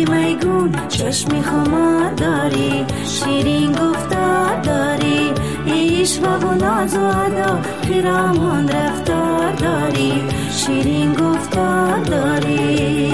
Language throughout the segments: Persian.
میگون چشمی خمار داری، شیرین گفتار داری، عشق و ناز و ادا خیرامان رفتار داری، شیرین گفتار داری.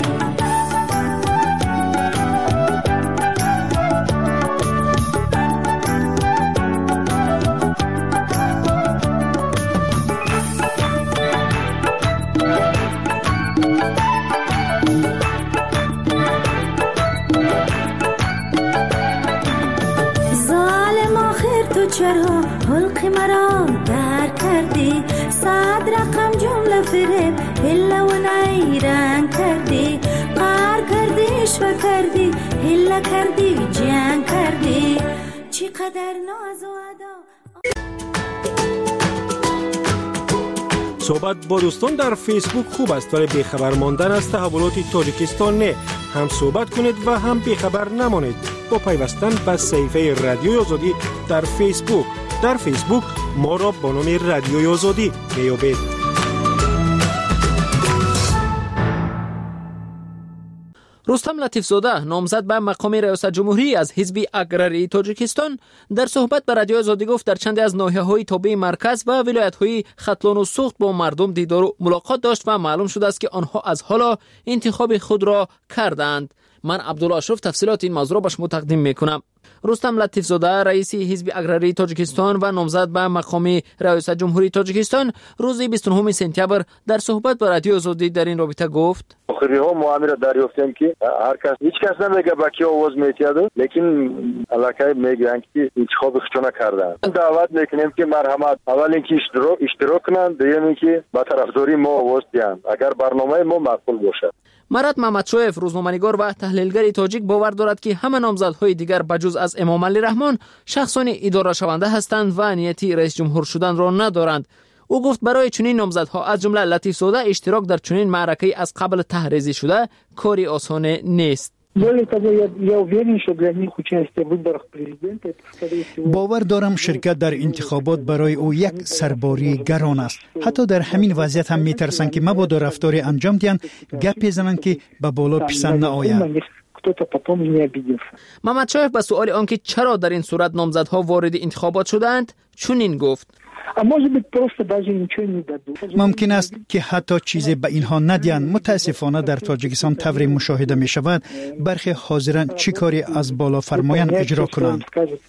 چرا حلق مرا در کردی، صد رقم جمله فریب هلا و نیرنگ کردی، قهر کردی اشوه کردی هلا کردی جنگ کردی، چقدر ناز و ادا. صحبت با دوستان در فیسبوک خوب است ولی بیخبر ماندن از تحولات تاجیکستان نه. هم صحبت کنید و هم بیخبر نمانید با پیوستن به صفحه رادیوی آزادی در فیسبوک. در فیسبوک ما را با نام رادیوی آزادی میابید. رستم لطیفزاده نامزد به مقام ریاست جمهوری از حزب اگراری تاجیکستان در صحبت با رادیو آزادی گفت در چند از ناحیه‌های تابع مرکز و ولایت‌های ختلان و سوخت با مردم دیدار و ملاقات داشت و معلوم شده است که آنها از حالا انتخاب خود را کردند. من عبدالله اشرف تفصیلات این موضوع را به شما تقدیم میکنم. رستم لطیفزاده رئیس حزب اگراری تاجیکستان و نامزد به مقام ریاست جمهوری تاجیکستان روز 29 سپتامبر در صحبت با رادیو آزادی در این رابطه گفت: آخری‌ها ما امیر دریافتیم که هیچ کس نمیگه با کی آواز میتیاده، لیکن علاقه میگن که انتخاب خودشون نکردن. دعوت میکنیم که مرحمت اول اینکه اشتراک کنن، دوم اینکه با طرفداری ما آواز دهند اگر برنامه ما معقول باشد. مراد محمدشایف روزنامه‌نگار و تحلیلگر تاجیک باور دارد که همه نامزدهای دیگر بجز از امام علی رحمان شخصان اداره شونده هستند و نیتی رئیس جمهور شدن را ندارند. او گفت برای چنین نامزدها از جمله لطیفزاده اشتراک در چنین معرکه از قبل تحریزی شده کاری آسان نیست. باور دارم شرکت در انتخابات برای او یک سرباری گران است. حتی در همین وضعیت هم میترسند که مبادا رفتاری انجام دهند گپی زنند که به بالا پسند نآید. محمد شایف به سؤال آنکه چرا در این صورت نامزدها وارد انتخابات شدند چنین گفت: ممکن است که حتی چیزی به اینها ندیند. متاسفانه در تاجیکستان طوری مشاهده می شود برخی حاضران چی کاری از بالا فرمایند اجرا کنند.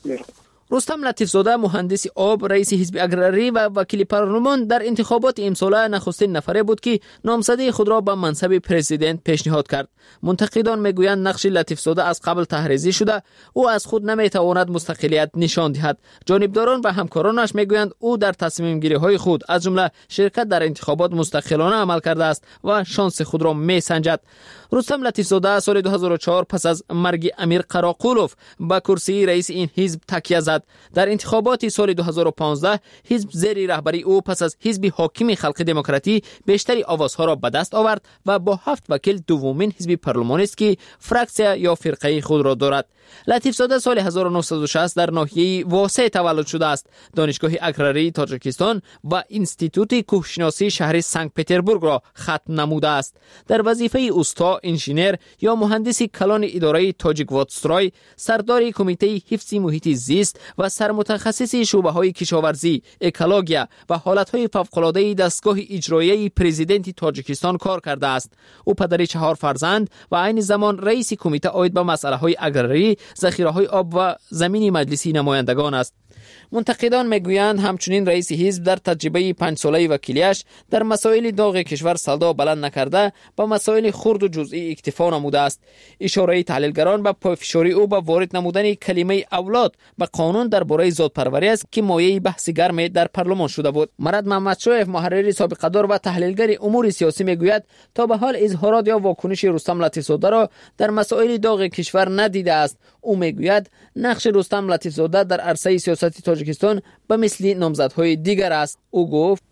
رستم لطیفزاده مهندس آب رئیس حزب اگراری و وکیل پارلمان در انتخابات امساله نخستین نفره بود که نامزدی خود را به منصب پرزیدنت پیشنهاد کرد. منتقدان میگویند نقش لطیفزاده از قبل تحریزی شده، او از خود نمیتواند مستقلیت نشان دهد. جانبداران و همکارانش میگویند او در تصمیم گیری های خود از جمله شرکت در انتخابات مستقلانه عمل کرده است و شانس خود را میسنجد. رستم لطیفزاده سال 2004 پس از مرگ امیر قراقولوف به کرسی رئیس این حزب تکیه زد. در انتخابات سال 2015 حزب زیر رهبری او پس از حزب حاکم خلق دموکراتی بیشتری آوازها را به دست آورد و با 7 وکیل دومین حزب پارلمانی است که فراکسیا یا فرقه خود را دارد. لطیفزاده سال 1960 در ناحیه واسع تولد شده است. دانشگاه اگراری تاجیکستان و انستیتوت کوهشناسی شهر سنت پترزبورگ را ختم نموده است. در وظیفه استا، انژینر یا مهندس کلان اداره تاجیکواتسترای، سردار کمیته حفظ محیط زیست و سرمتخصص شعبه‌های کشاورزی، اکولوژی و حالت‌های فوق‌العاده دستگاه اجرایی پرزیدنت تاجیکستان کار کرده است. او پدر 4 فرزند و عین زمان رئیس کمیته عاید به مسائل اگراری، ذخیره‌های آب و زمین مجلسی نمایندگان است. منتقدان میگویند همچنین رئیس حزب در تجربه 5 ساله وکیلیش در مسائل داغ کشور صدا بلند نکرده با مسائل خرد و جزئی اکتفا نموده است. اشاره تحلیلگران به پافشاری او با وارد نمودن کلمه اولاد به قانون درباره ذات‌پروری است که مایه بحث گرم در پارلمان شده بود. مراد محمدشایف محرر سابقه‌دار و تحلیلگر امور سیاسی میگوید تا به حال اظهارات یا واکنش رستم لطیفزاده را در مسائل داغ کشور ندیده است. او میگوید نقش رستم لطیفزاده در عرصه سیاست تاجیکستان به مثل نامزدهای دیگر است. او گفت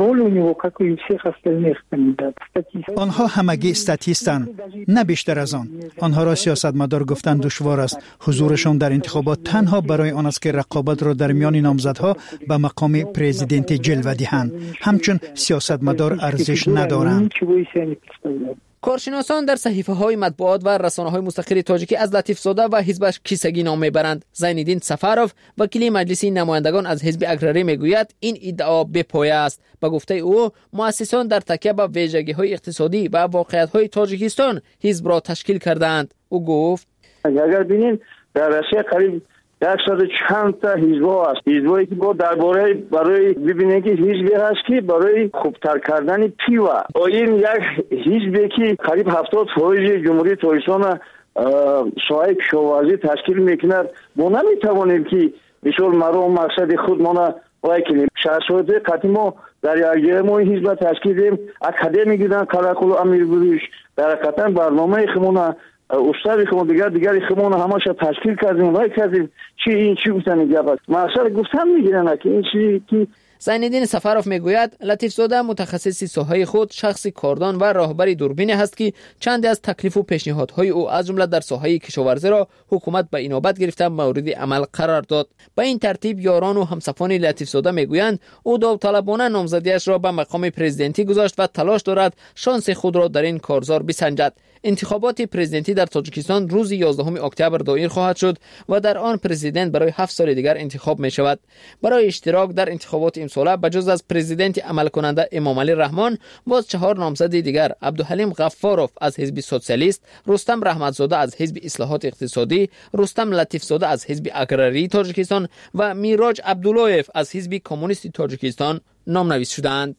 آنها همگی استاتیستند، نه بیشتر از آن. آنها را سیاستمدار گفتن دشوار است. حضورشان در انتخابات تنها برای آن است که رقابت را در میان نامزدها به مقام پرزیدنت جلوه دهند. همچون سیاستمدار ارزش ندارند. کارشناسان در صحیفه‌های مطبوعات و رسانه‌های مستقل تاجیکی از لطیف زاده و حزبش کیسگی نام میبرند. زین‌الدین سفروف وکیل مجلس نمایندگان از حزب اگراری میگوید این ادعا بی‌پایه است. به گفته او مؤسسان در تکیه به ویژگی‌های اقتصادی و واقعیت‌های تاجیکستان حزب را تشکیل کردند. او گفت اگر ببینید در روسیه قریب 100 چند تا حزب است. حزبی که درباره برای ببینید که حزبی هست که برای خوبتر کردن پیوا. این یک حزبی که قریب 70% جمهوری تاجیکستان سایه کشاورزی تشکیل میکند. ما نمیتوانیم که بسیار مرام مقصد خود ما وای کنیم. شخصیت قدیما در یک ما حزب تشکیل دیم. اکادمی گیدن کاراکول امیرگوش در حقیقت برنامه خمونه استاد خمون دیگر خمون همش تشکیل کردیم وای کردیم چی گفتن گفت مقصد گفتن میگیرن که این چیزی که زین‌الدین سفروف میگوید لطیف زاده متخصص ساحه خود شخصی کاردان و راهبر دوربین است که چند از تکلیف و پیشنهادهای او از جمله در ساحه کشاورزی را حکومت به اینابت گرفته مورد عمل قرار داد. به این ترتیب یاران و همسفان لطیف زاده میگویند او داوطلبانه نامزدیش را به مقام پرزیدنتی گذاشت و تلاش دارد شانس خود را در این کارزار بسنجد. انتخابات پرزیدنتی در تاجیکستان روز 11 اکتبر دایر خواهد شد و در آن پرزیدنت برای 7 سال دیگر انتخاب می شود. برای اشتراک در انتخابات امساله بجز از پرزیدنت عمل کننده امامعلی رحمان باز 4 نامزد دیگر عبدالحلیم غفاروف از حزب سوسیالیست، رستم رحمتزاده از حزب اصلاحات اقتصادی، رستم لطیف زاده از حزب اگراری تاجیکستان و میراج عبداللهیف از حزب کمونیست تاجیکستان نامنویس شدند.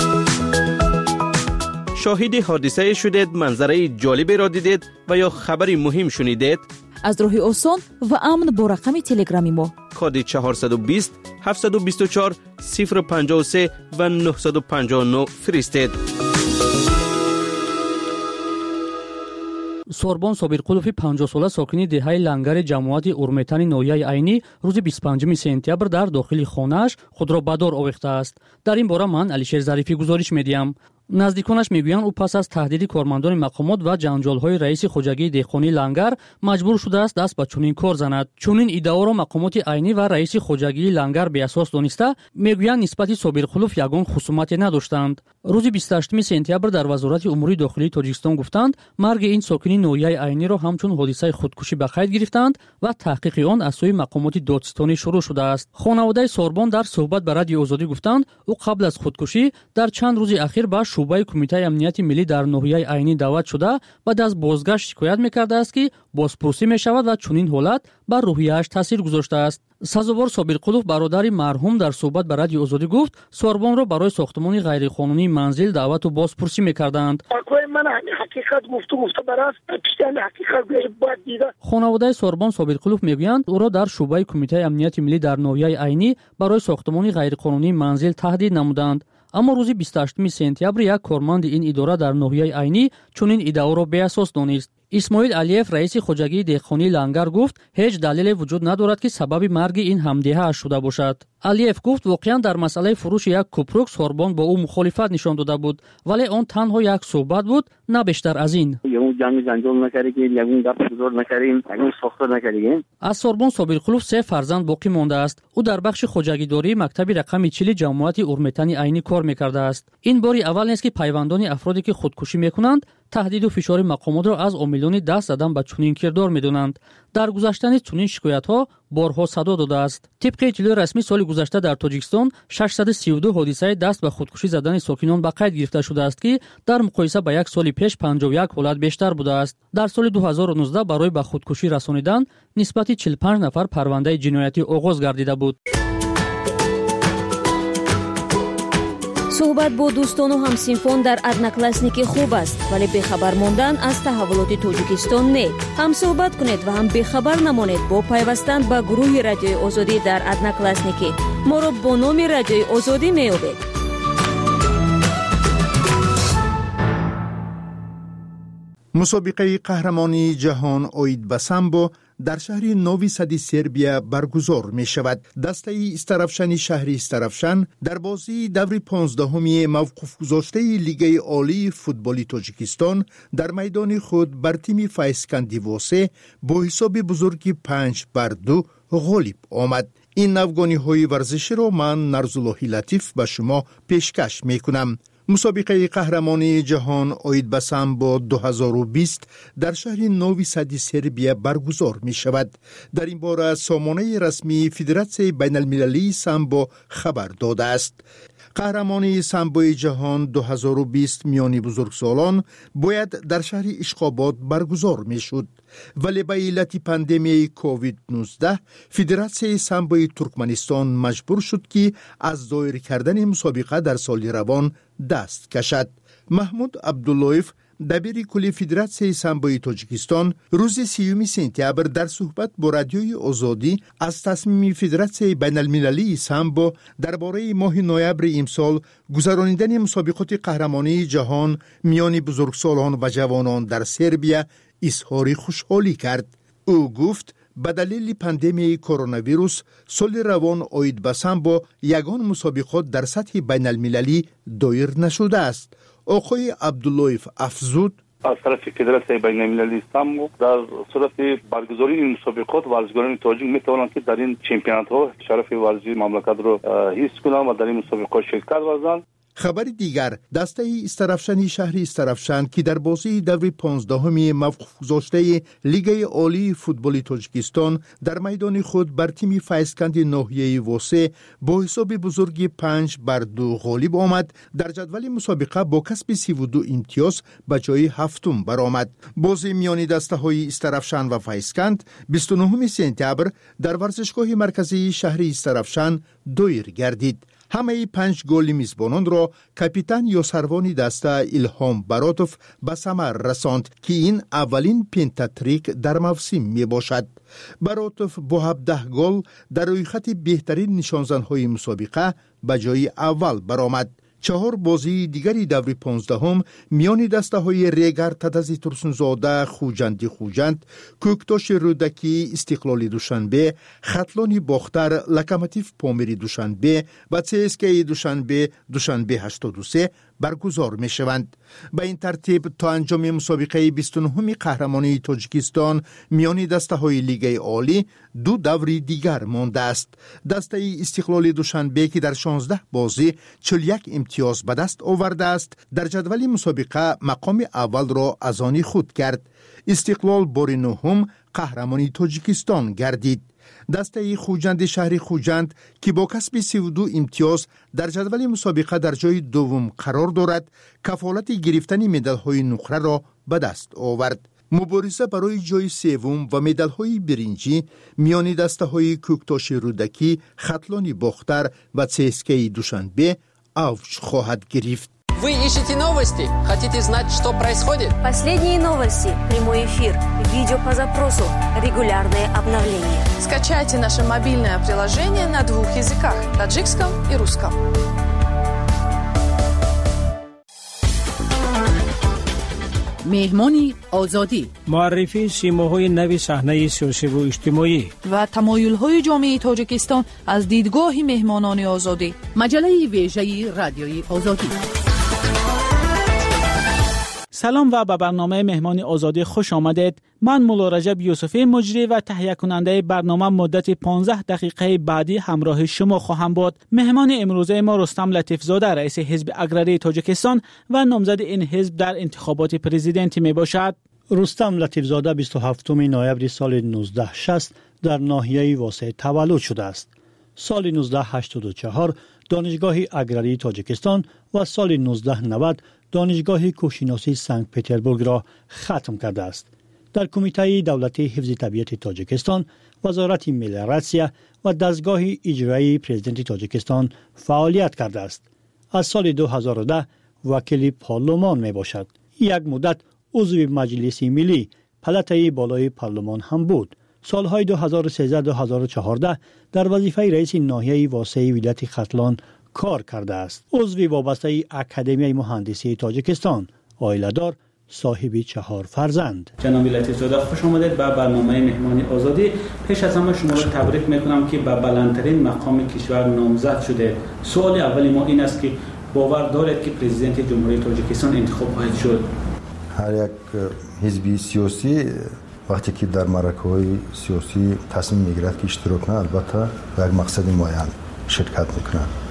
شاهد حادثه شدید، منظره جالبی را دیدید و یا خبری مهم شنیدید؟ از راه آسان و امن با رقم تلگرامی ما کد 420 724 053 و 959 فرستید. سوربون صابرقلوفی 50 ساله ساکنی دهه لنگر جماعت اورمیتانی نویای عینی روز 25 سپتامبر در داخل خانه‌اش خود را به دار آویخته است. در این باره من علیشیر ظریفی گزارش می‌دهم. نزدیکانش میگویند او پس از تهدید کارمندان مقامات و جنجال‌های رئیس خوجگی دهقانی لنگر مجبور شده است دست به چنین کار زند. چنین ادعا را مقامات عینی و رئیس خوجگی لنگر به اساس دانسته میگویند نسبت صابرقلوف یگان خصومتی نداشتند. روز 28 سپتامبر در وزارت امور داخلی تاجیکستان گفتند مرگ این ساکنی نویای عینی را همچون حادثه خودکشی به قید گرفتند و تحقیق آن از سوی مقامات دادستانی شروع شده است. خانواده سوربون در صحبت با رادیو آزادی گفتند او قبل از خودکشی در چند روز اخیر با شعبه کمیته امنیت ملی در نوحیه عینی دعوت شده و از بازگشت شکایت می‌کرده است که بازپرسی می‌شود و چنین حالت بر روحیه‌اش تاثیر گذاشته است. سازوار صابرقلوف برادر مرحوم در صحبت با رادیو آزادی گفت سوربون را برای ساختمان غیرقانونی منزل دعوت و بازپرسی می‌کردند. من حقیقت گفته براست پیشتن حقیقت باید دیده. خانواده سوربون صابرقلوف میگویند او را در شعبه کمیته امنیت ملی در نوحیه عینی برای ساختمان غیرقانونی منزل تهدید نمودند. اما روز 28 سپتامبر یک کارمند این اداره در نوحیه عینی چنین ادعا را بی اساس دانست. اسماعیل علیف رئیس خوجگی دهقانی لنگر گفت هیچ دلیلی وجود ندارد که سبب مرگ این همدیه شده باشد. علیف گفت واقعا در مسئله فروش یک کوپروک سوربون با او مخالفت نشان داده بود ولی آن تنها یک صحبت بود نه بیشتر از این. یمون جنگ جنجال نکردیم، یمون گپ گذار نکردیم، یمون ساختار نکردیم. از سوربون صابرقلوف 3 فرزند باقی مانده است. او در بخش خوجگیداری مکتب رقم 40 جماعت اورمیتانی عینی کار می‌کرده است. این باری اول نیست که پیوندان افرادی که خودکشی می‌کنند تهدید و فشار مقامات را از عاملان دست زدن به چنین کردار می‌دانند. در گذشتن چنین شکایت‌ها بارها صدا داده است. طبق اطلاع رسمی سال گذشته در تاجیکستان 632 حادثه دست به خودکشی زدن ساکنان به قید گرفته شده است که در مقایسه با یک سال پیش 51 حالت بیشتر بوده است. در سال 2019 برای به خودکشی رسانیدن نسبت 45 نفر پرونده جنایتی آغاز گردیده بود. صحبت با دوستان و همسینفان در ادناکلاسنیکی خوب است ولی بخبر ماندن از تحولات تاجیکستان نه. هم صحبت کنید و هم بخبر نمانید با پیوستن به گروه رادیوی آزادی در ادناکلاسنیکی. ما را با نام رادیوی آزادی میابید. مسابقه قهرمانی جهان اوید به سامبو در شهر نوی سد سربیا برگزار می شود. دسته استرافشن شهری استرافشن در بازی دور 15 موقوف گذاشته لیگ عالی فوتبالی تاجیکستان در میدان خود بر تیم فایسکندیواسه با حساب بزرگی 5-2 غالب آمد. این نوگانی های ورزشی را من نرزاللهی لطیف به شما پیشکش می کنم. مسابقه قهرمانی جهان اوید به سامبو 2020 در شهر نوی سد سربیا برگزار می شود. در این باره سامانه رسمی فدراسیون بین المللی سامبو خبر داده است. قهرمانی سامبوی جهان 2020 میانی بزرگسالان باید در شهر اشخاباد برگزار می شد، ولی به علت پاندمی کووید 19 فدراسیون سامبوی ترکمنستان مجبور شد که از دایر کردن مسابقه در سال روان دست کشد. محمود عبداللهیف دبیر کل فدراسیون سامبوی تاجیکستان روز 30 سپتامبر در صحبت با رادیوی آزادی از تصمیم فدراسیون بین المللی سامبو درباره ماه نوامبر امسال گذراندن مسابقات قهرمانی جهان میان بزرگسالان و جوانان در سربیا اظهار خوشحالی کرد. او گفت به دلیل پاندمی کرونا ویروس سال روان اوید به سامبو یگان مسابقات در سطح بین المللی دایر نشده است. آقای عبداللهیف افزود از طرف فدراسیون بین المللی سامبو در صورت برگزاری این مسابقات ورزشکاران تاجیک میتوانند که در این چمپیونات ها شرف ورزشی مملکت را حفظ کنند و در این مسابقات شرکت ورزند. خبر دیگر، دسته استرافشانی شهر استرافشان که در بازی دور 15 موقف گذاشته لیگ عالی فوتبال تاجیکستان در میدان خود بر تیم فیضکند ناحیه واسه با حساب بزرگی 5-2 غالب آمد. در جدول مسابقه با کسب 32 امتیاز به جای هفتم برآمد. بازی میان دسته های استرافشان و فیضکند 29 سپتامبر در ورزشگاه مرکزی شهر استرافشان دایر گردید. همه 5 گل میزبانان را کاپیتان یوسروانی دسته الهام براتوف به ثمر رساند که این اولین پنتاتریک در موسم می باشد. براتوف با 17 گل در روی خط بهترین نشانزن‌های مسابقه به جای اول برآمد. 4 بازی دیگری دور 15 میان دسته های ریگر تدزی ترسنزاده خوجند، کوکتاش رودکی استقلالی دوشنبه، خطلانی باختر لکامتیف پامیری دوشنبه و CSKA دوشنبه 83 برگزار می شوند. به این ترتیب تا انجام مسابقه 29 قهرمانی تاجیکستان میان دسته های لیگ عالی 2 دوری دیگر مانده است. دسته استقلال دوشنبه که در 16 بازی 41 امتیاز به دست آورده است در جدول مسابقه مقام اول را از آن خود کرد. استقلال بار نهم قهرمانی تاجیکستان گردید. دسته خوجند شهر خوجند که با کسب 32 امتیاز در جدول مسابقه در جای دوم قرار دارد کفالت گرفتن مدال های نقره را به دست آورد. مبارزه برای جای سوم و مدال های برنجی میان دسته های کوکتاش رودکی، خطلانی باختر و CSKA دوشنبه اوج خواهد گرفت. Вы ищете новости? Хотите знать, что происходит? Последние новости, прямой эфир, видео по запросу, регулярные обновления. Скачайте наше мобильное приложение на 2 языках – таджикском и русском. مهمانی آزادی، معرفی سیماهای نوی صحنه سیاسی و اجتماعی و تمایل‌های جامعه تاجیکستان از دیدگاه مهمانان آزادی. مجله ویژه رادیوی آزادی. سلام و به برنامه مهمان آزادی خوش آمدید. من مولا رجب یوسفی مجری و تهیه کننده برنامه مدت 15 دقیقه بعدی همراه شما خواهم بود. مهمان امروزه ما رستم لطیف زاده رئیس حزب اگراری تاجیکستان و نامزد این حزب در انتخابات پرزیدنتی می باشد. رستم لطیف زاده 27 نوامبر سال 1960 در ناحیه واسه تولد شده است. سال 1984 دانشگاه اگراری تاجیکستان و سال 1990 دانشگاه کوهشناسی سنت پترزبورگ را ختم کرده است. در کمیته دولتی حفظ طبیعت تاجیکستان، وزارت ملیراسیا و دستگاه اجرایی پرزیدنت تاجیکستان فعالیت کرده است. از سال 2010 وکیل پارلمان می باشد. یک مدت عضو مجلس ملی پلاتای بالای پارلمان هم بود. سالهای 2013-2014 در وظیفه رئیس ناحیه واسع ولایت ختلان کار کرده است. عضو وابسته اکادمی مهندسی تاجیکستان، عائله‌دار، صاحب 4 فرزند. جناب لطیف زاده خوش آمدید به برنامه مهمانی آزادی. پیش از همه شما را تبریک میکنم که به بلندترین مقام کشور نامزد شده. سوال اولی ما این است که باور دارید که پرزیدنت جمهوری تاجیکستان انتخاب خواهد شد؟ هر یک حزب سیاسی وقتی که در معرکه‌های سیاسی تصمیم میگیرد که اشتراک کنه، البته یک مقصد معین شرکت میکنه.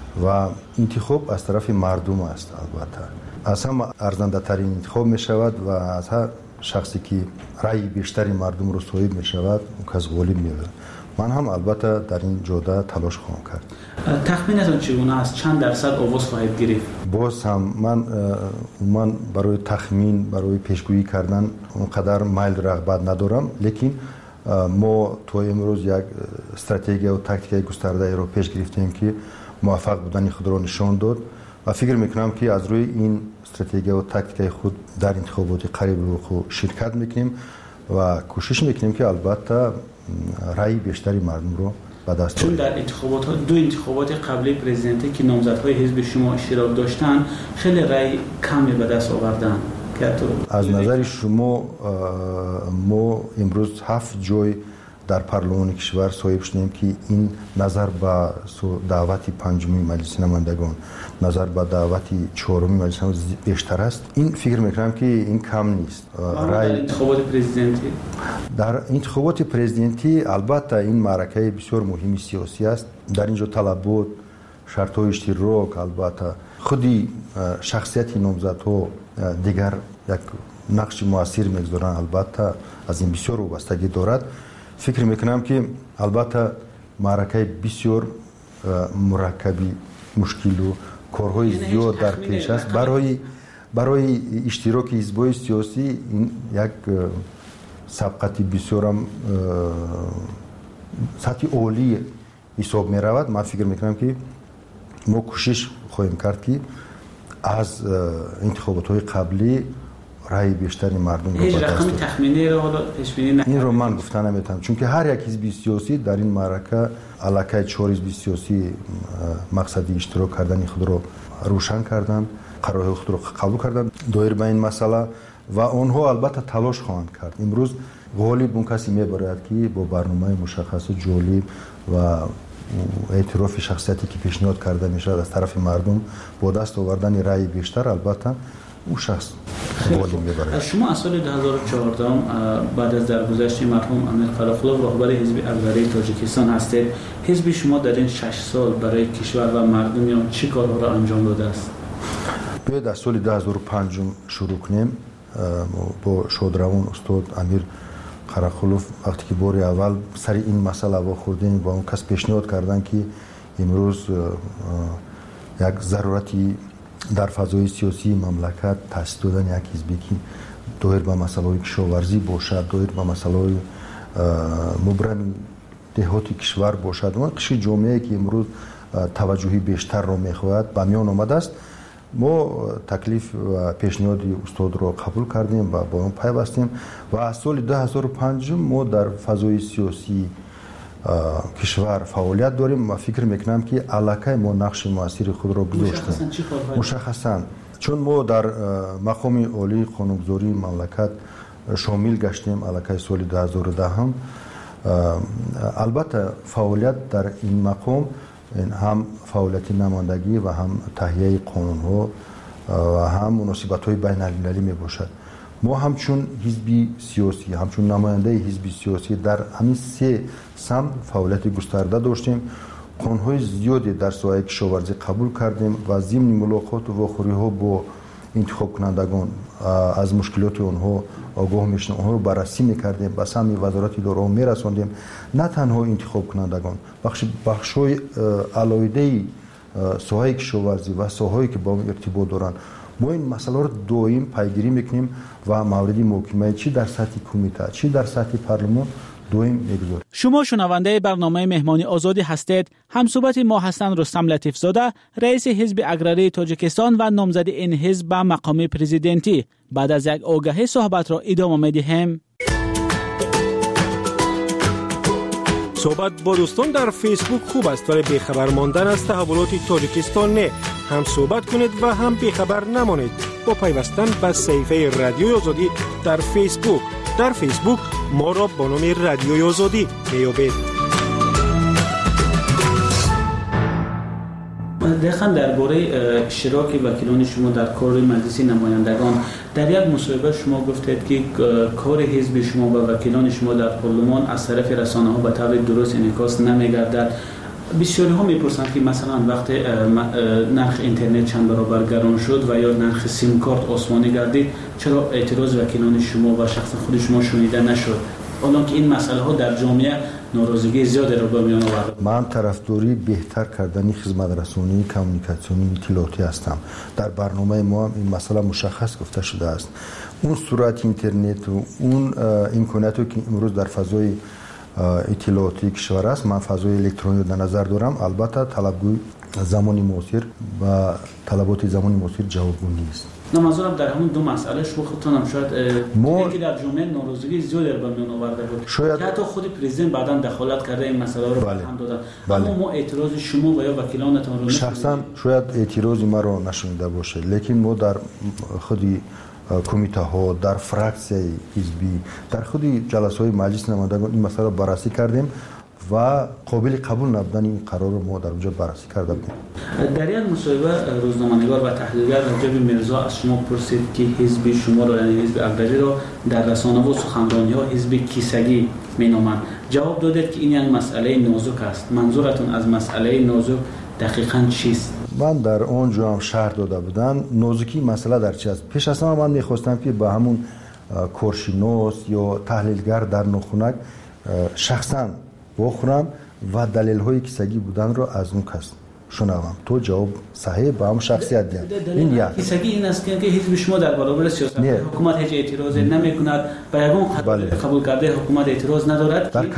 و انتخاب از طرف مردم است. البته از هم ارزنده ترین انتخاب می شود و از هر شخصی که رأی بیشتری مردم رو صاحب می شود اون کس غالب می شود. من هم البته در این جوده تلاش خواهم کرد. تخمینتون چگونه است؟ چند درصد آواز خواهید گرفت؟ باز هم من برای تخمین، برای پیشگویی کردن اونقدر میل رغبت ندارم، لیکن ما تو امروز یک استراتژی و تاکتیک گسترده رو پیش گرفتیم که موفق بودن خود را نشان داد و فکر میکنم که از روی این استراتژی و تاکتیک خود در انتخابات قریب رو شرکت میکنیم و کوشش میکنیم که البته رأی بیشتری مردم رو به دست چون در دو انتخابات قبلی پرزیدنتی که نامزدهای حزب شما اشتراک داشتن خیلی رأی کمی به دست آوردن. از نظر شما ما امروز 7 جای در پارلمان کشور صاحب شدیم که این نظر به دعوت پنجمی مجلس نمایندگان، نظر به دعوت چهارمی مجلس نمایندگان بیشتر است. این فکر میکنم که این کم نیست. در انتخابات پرزیدنتی البته این معرکه بسیار مهم سیاسی است. در اینجا طلبات، شرط‌های اشتراک، البته خودی شخصیت نامزدها دیگر یک نقش موثر میگذارند. البته از این بسیار وابستگی دارد. فکر میکنم که البته معرکه بسیار مرکبی، مشکل و کارهای زیاد در پیش است. برای اشتراک حزب‌های سیاسی این یک سبقت بسیار هم سطح عالی حساب می رود. من فکر میکنم که ما کوشش خواهیم کرد که از انتخابات های قبلی رأی بیشتری مردم رو هیچ رقم تخمینی رو حالا پیش بینی نکنید. این رو من گفتن نمیتونم، چون که هر یک حزب سیاسی در این معرکه علاقه 4 حزب سیاسی مقصد اشتراک کردن خود رو روشن کردن، قرارهای خود رو قبول کردن دایر به این مسئله و آنها البته تلاش خواهند کرد. امروز غالب اون کسی میبرد که با برنامه مشخص جالب و اعتراف شخصیتی که پیشنهاد کرده میشه از طرف مردم با دست آوردن رأی بیشتر، البته اون شخص غالب میبرد. شما از سال 2014 بعد از درگذشت مرحوم امیر قراقلوف رهبر حزب اکبری تاجیکستان هستید. حزب شما در این 6 سال برای کشور و مردم چه کارها را انجام داده است؟ باید از سال 2005 شروع کنیم. با شادروان استاد امیر قراقلوف وقتی که بار اول سر این مسئله واخوردیم با اون کس پیشنهاد کردن که امروز یک ضرورتی در فضای سیاسی مملکت تأسیس دادن یک حزبی که دایر به مسائل کشاورزی باشد، دایر به مسائل مبرم دهاتی کشور باشد، اون قشر جامعه که امروز توجهی بیشتر را میخواهد به میان آمده است. ما تکلیف و پیشنهاد استاد را قبول کردیم و با اون پیوستیم و از سال 2005 ما در فضای سیاسی کشور فعالیت داریم و فکر میکنم که علاقه ما نقش موثر خود را گذاشتیم. مشخصاً چون ما در مقام عالی قانونگذاری مملکت شامل گشتیم علاقه سال 2010 هم. البته فعالیت در این مقام هم فعالیت نمایندگی و هم تهیه قانون ها و هم مناسبت های بین المللی می باشد. ما همچون حزبی سیاسی، همچون نماینده حزبی سیاسی در همین 3 سمت فعالیت گسترده داشتیم. قانون های زیادی در ساحه کشاورزی قبول کردیم و ضمن ملاقات و واخوری ها با انتخاب کنندگان از مشکلات آنها آگاه میشدیم، آنها رو بررسی میکردیم، به سمت وزارت دارایی میرساندیم. نه تنها انتخاب کنندگان، بخش‌های علاوه ساحه کشاورزی و ساحه‌ای که با اون ارتباط دارن، ما این مسئله رو دائم پیگیری میکنیم و مورد محاکمه چی در سطح کمیته چی در سطح پارلمان دائم میگذاریم. شما شنونده برنامه مهمانی آزادی هستید. همصحبت ما هستند رستم لطیف زاده، رئیس حزب اکبری تاجیکستان و نامزد این حزب به مقام پرزیدنتی. بعد از یک آگهی صحبت را ادامه میدیم. صحبت با دوستان در فیسبوک خوب است ولی بیخبر ماندن از تحولات تاجیکستان نه. هم صحبت کنید و هم بیخبر نمانید با پیوستن به صفحه رادیوی آزادی در فیسبوک. در فیسبوک ما را با نام رادیوی آزادی میابید. دقیقاً درباره اشتراک وکیلان شما در کار مجلس نمایندگان در یک مصاحبه شما گفتید که کار حزب شما و وکیلان شما در پارلمان از طرف رسانه‌ها به طور درست انعکاس نمی‌گردد. بسیاری ها میپرسند که مثلا وقتی نرخ اینترنت چند برابر گران شد و یا نرخ سیم کارت آسمانی گردید چرا اعتراض وکیلان شما و شخص خود شما شنیده نشد؟ حالا که این مسئله ها در جامعه ناراضگی زیادی را به میان آورد. من طرفداری بهتر کردن خدمت رسانی کمیونیکاسیونی اطلاعاتی هستم. در برنامه ما هم این مسئله مشخص گفته شده است. اون سرعت اینترنت و اون امکاناتی که امروز در فضای اطلاعاتی کشور است، من فضای الکترونیک در نظر دارم. البته طلبگوی زمانی موثر و طلبات زمانی موثر جوابگو نیست. منظورم در همون دو مسئله شما خودتون هم شاید که در جامعه ناراضگی زیادی به میان آورده بود که حتی خود پرزیدنت بعداً دخالت کرده این مسئله رو هم دادن. اما ما اعتراض شما و یا وکیلانتون رو شخصا شاید اعتراض ما رو نشنیده باشه، لیکن ما در خودی کمیته ها، در فراکسیون حزبی، در خودی جلسه های مجلس نمایندگان این مسئله رو بررسی کردیم و قابل قبول نبودن این قرار رو ما در اونجا بررسی کرده بودیم. در یک مصاحبه روزنامه‌نگار و تحلیلگر رجب میرزا از شما پرسید که حزب شما را یعنی حزب اقراری را در رسانه و سخنرانی‌ها حزب کیسگی مینامند. جواب دادید که این یک مسئله نازک است. منظورتون از مسئله نازک دقیقاً چیست؟ من در اونجا هم شرح داده بودن نازکی مسئله در چی است. پیش از همه من می‌خواستم که به همون کارشناس یا تحلیلگر در نخونک شخصاً بخورم و دلیل های کیسگی بودن رو از اون کس شنوم تو جواب صحیح به هم شخصیت دید. این یک کیسگی این است که حزب شما در برابر سیاست حکومت هیچ اعتراضی نمی‌کند و یگان قبول کرده حکومت اعتراض ندارد. در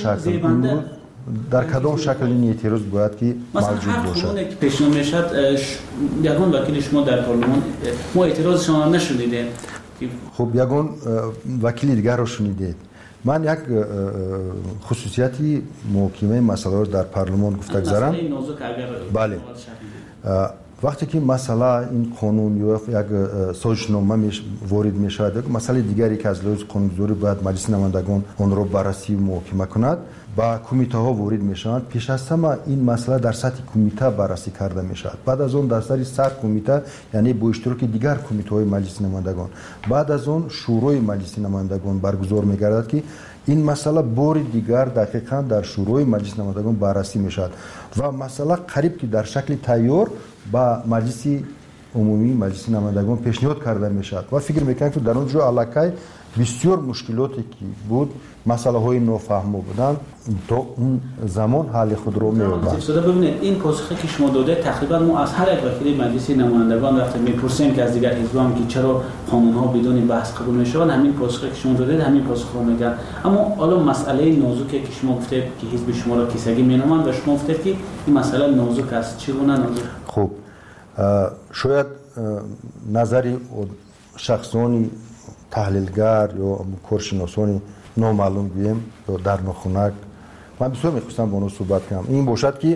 کدام شکل این اعتراض باید که موجود باشد؟ مثلا که پیشنهاد میشد یگان وکیل شما در پارلمان ما اعتراض شما نشنیدیم. خب یگان وکیل دیگر رو شنیدید. من یک خصوصیتی محکمه مسئله رو در پارلمان گفته گذارم. بله. وقتی که مسئله این قانون یا یک سازشنامه وارد می شود، یک مسئله دیگری که از لحاظ قانونگذاری باید مجلس نمایندگان آن را بررسی و محاکمه کند با کمیته ها وارد می شوند. پیش از همه این مسئله در سطح کمیته بررسی کرده می شود. بعد از اون در سطح کمیته یعنی با اشتراک دیگر کمیته های مجلس نمایندگان، بعد از اون شورای مجلس نمایندگان برگزار می گردد که این مسئله بار دیگر دقیقاً در شورای مجلس نمایندگان بررسی می شود و مسئله قریب که در شکل تیار با مجلس عمومی مجلس نمایندگان پیشنهاد کرده می شود و فکر میکنم که در اونجا علاقه بسیار مشکلاتی که بود، مسئله های نافهمه بودن تا اون زمان حل خود رو می‌یابد. ببینید این پاسخی که شما داده تقریبا ما از هر یک وکیل مجلس نمایندگان وقتی میپرسیم که از دیگر حزب‌ها هم که چرا قانون‌ها بدون بحث قبول میشوند همین پاسخی که شما دادید همین پاسخ رو میگن. اما حالا مسئله نازکی که شما گفتید که حزب شما را کیسگی مینامند و شما گفتید که این مسئله نازک است، چگونه نازک؟ خب شاید نظری شخصانی تحلیلگر یا کارشناسانی نامعلوم بیم یا در نخونک من بسیار میخواستم با اونو صحبت کنم. این باشد که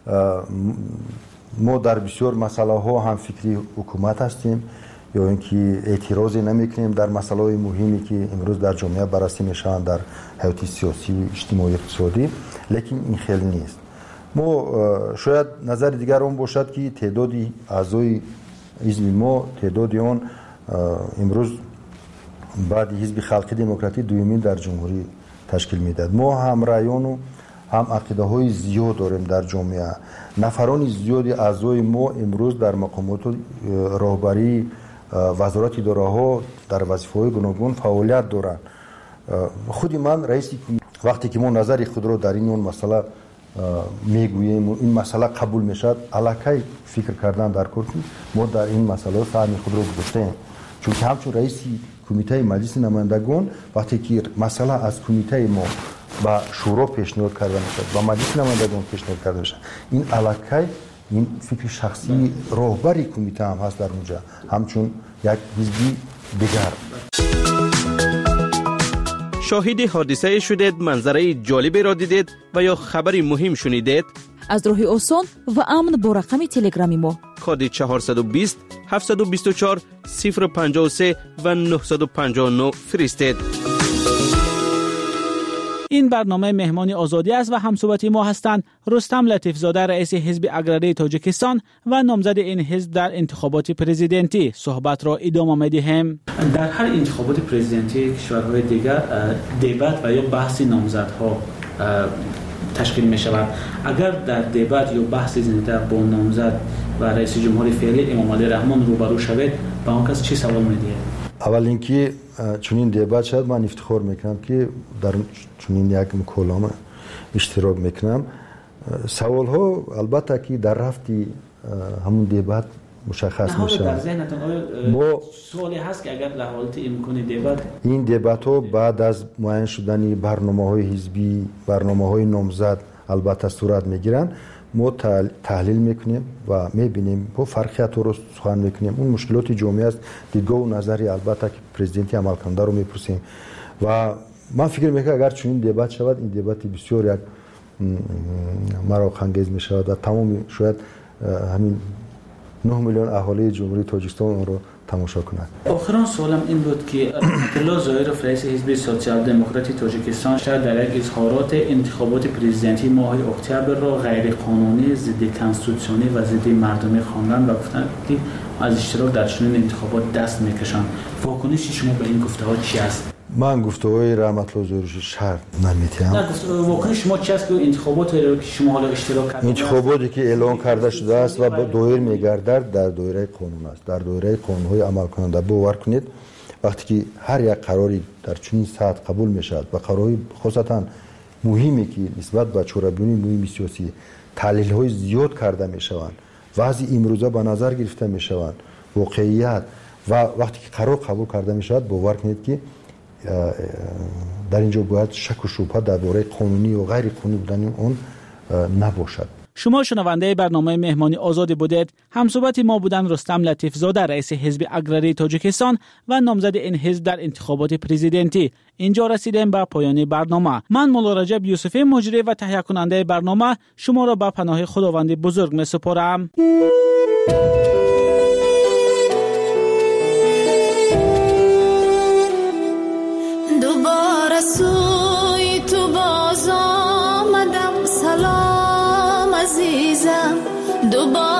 ما در بسیار مسئله ها هم فکری حکومت هستیم یا اینکه اعتراضی نمیکنیم در مسئله های مهمی که امروز در جامعه بررسی میشن در حیات سیاسی و اجتماعی اقتصادی، لیکن این خیلی نیست. ما شاید نظر دیگر اون باشد که تعدادی اعضای حزب ما تعدادی اون امروز بعد حزب خلقی دموکراتی دومین در جمهوری تشکیل میداد. ما هم رایان و هم عقیده های زیاد داریم در جامعه. نفران زیادی اعضای ما امروز در مقامات راهبری وزارت اداره ها در وظیفه های گوناگون فعالیت دارند. خودی من رئیس وقتی که ما نظر خود رو در این مسئله میگوییم و این مسئله قبول میشد علاقه فکر کردن در کار ما در این مسئله سهم خود رو گذاشتیم، چون که همچون رئیس کمیته مجلس نمایندگان وقتی که مسئله از کمیته ما با شورا پیشنهاد کرده میشد و مجلس نمایندگان پیشنهاد کرده میشد، این علاقه این فکر شخصی راهبری کمیته هم هست در اونجا همچون یک حزبی دیگر. شاهد حادثه شدید، منظره جالبی را دیدید و یا خبری مهم شنیدید؟ از راه آسان و امن با رقم تلگرامی ما کد 420 724 053 و 959 فرستید. این برنامه مهمان آزادی است و همصحبتی ما هستند رستم لطیفزاده رئیس حزب اقراری تاجیکستان و نامزد این حزب در انتخابات پرزیدنتی. صحبت را ادامه می‌دهیم. در هر انتخابات پرزیدنتی کشورهای دیگر دیبت و یا بحث نامزدها تشکیل می شود. اگر در دیبات یا بحث زنده با نامزد و رئیس جمهور فعلی امام علی رحمان روبرو شوید با اون کس چی سوال می‌دید؟ اول اینکه چنین دیبات شد من افتخار میکنم که در چنین یک مکالمه اشتراک میکنم. سوال ها البته که در رفتی همون دیبات مشخص میشه. در ذهنتون آیا سوالی هست که اگر لحاظت امکان دیبات این دیبات ها بعد از معین شدن برنامه‌های حزبی، برنامه‌های نامزد البته صورت میگیرن، ما تحلیل میکنیم و میبینیم با فرقیت رو سخن میکنیم. اون مشکلات جامعه است، دیدگاه و نظری البته که پرزیدنتی عمل کننده رو میپرسیم و من فکر میکنم اگر چنین دیبات شود این دیبات بسیار یک مراق انگیز میشود و تمام شاید همین 9 میلیون اهالی جمهوری تاجیکستان اون رو تماشا کنند. آخرین سوالم این بود که عبدالله ظاهرов رئیس حزب سوسیال دموکراتی تاجیکستان شاید در یک اظهارات انتخابات پرزیدنتی ماه اکتبر را غیر قانونی، ضد کنستیتوسیونی و ضد مردمی خواندند و گفتند که از اشتراک در چنین انتخابات دست میکشند. واکنش شما به این گفته‌ها چی است؟ من گفته‌های رحمت الله ظاهری شرط نمی‌تونم. واکنش شما چی است که انتخابات که شما حالا اشتراک کردید؟ انتخاباتی که اعلان کرده شده است و دایر می‌گردد در دایره قانون است. در دایره قانون‌های عمل کننده باور کنید وقتی که هر یک قراری در چنین سطح قبول می‌شود و قراری خاصتاً مهمی که نسبت به چورابیونی مهم سیاسی تحلیل‌های زیاد کرده می‌شوند، وضع امروزه به نظر گرفته می‌شوند، واقعیت و وقتی که قرار قبول کرده می‌شود باور کنید که در اینجا باید شک و شبهه درباره قانونی و غیر قانونی بودن اون نباشد. شما شنونده برنامه مهمانی آزادی بودید. همصحبت ما بودن رستم لطیف زاده رئیس حزب اگراری تاجیکستان و نامزد این حزب در انتخابات پرزیدنتی. اینجا رسیدیم به پایان برنامه. من مولا رجب یوسفی مجری و تهیه کننده برنامه شما را به پناه خداوند بزرگ می‌سپارم. سوی تو باز آمدم سلام عزیزم دوباره